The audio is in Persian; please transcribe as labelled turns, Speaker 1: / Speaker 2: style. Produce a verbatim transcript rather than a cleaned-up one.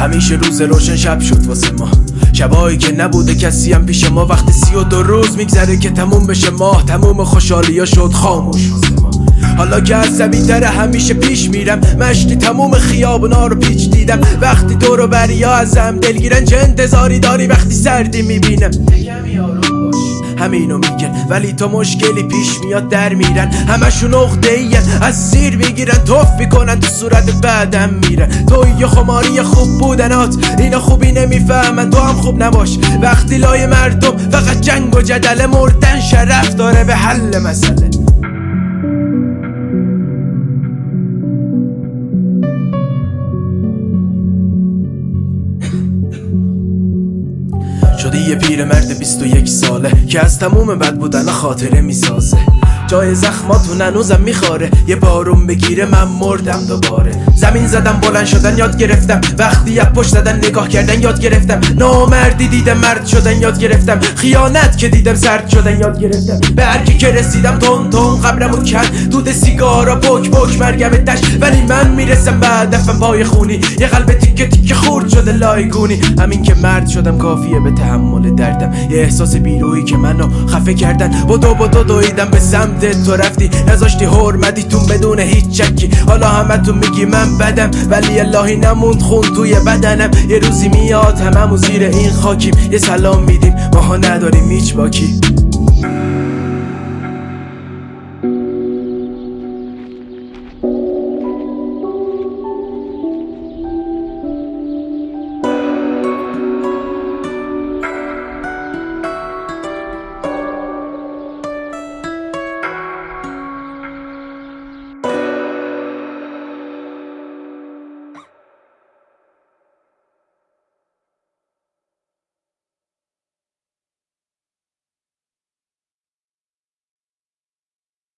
Speaker 1: همیشه روز روشن شب شد واسه ما، شبایی که نبوده کسی هم پیش ما. وقتی سی و دو روز میگذره که تموم بشه ماه، تموم خوشحالی ها شد خاموش واسه ما. حالا که از زمین داره همیشه پیش میرم، مشتی تموم خیابونا رو پیچ دیدم. وقتی دور و بریا ازم دلگیرن چه انتظاری داری وقتی سردی میبینم؟ یکمی آروم باش همینو میگن، ولی تا مشکلی پیش میاد در میرن. همشون عقده‌این از زیر میگیرن، توف میکنن تو صورت بعدم میرن. توی یه خماری خوب بودنات اینا خوبی نمیفهمن، تو هم خوب نباش وقتی لای مردم فقط جنگ و جدل. مردن شرف داره به حل مسئله. شدی یه پیرمرد بیست و یک ساله که از تموم بد بودن خاطره میسازه. جای زخماتون هنوزم میخوره، یه بارون بگیره من مردم دوباره. زمین زدم بلند شدن یاد گرفتم، وقتی از پشت زدن نگاه کردن یاد گرفتم. نامردی دیدم مرد شدن یاد گرفتم، خیانت که دیدم سرد شدن یاد گرفتم. به هرکی که رسیدم تون تون قبرمو کند، دود سیگارا پک پک مرگم دشت. ولی من میرسم به هدفم پای خونی، یه قلب تیکه تیکه خورد شده لایگونی. همین که مرد شدم کافیه به تحمل دردم، یه احساس بیرویی که منو خفه کردن. بدو بدو دویدم به سمت تو رفتی، نذاشتی حرمتیتون بدون هیچ چکی. حالا همه تو میگی من بدم، ولی اللهی نموند خون توی بدنم. یه روزی میاد هممون زیر این خاکیم، یه سلام میدیم ماها نداریم هیچ باکی.